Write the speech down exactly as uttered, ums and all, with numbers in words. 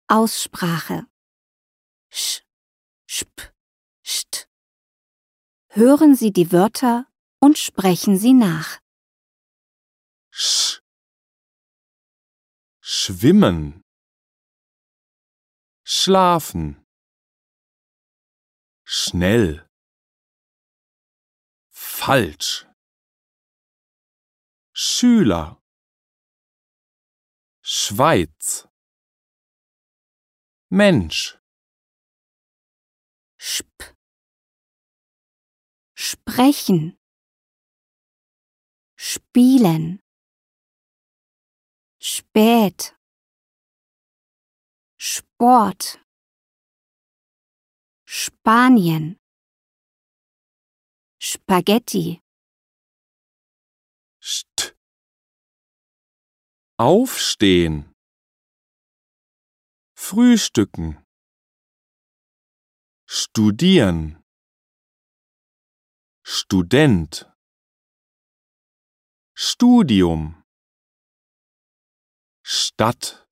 Aussprache. Sch, sp, st. Hören Sie die Wörter und sprechen sie nach. Sch, schwimmen, schlafen, schnell, falsch, Schüler, Schweiz, Mensch, Sp, sprechen, spielen, spät, Sport, Spanien, Spaghetti, st, aufstehen, frühstücken, studieren, Student, Studium, Stadt.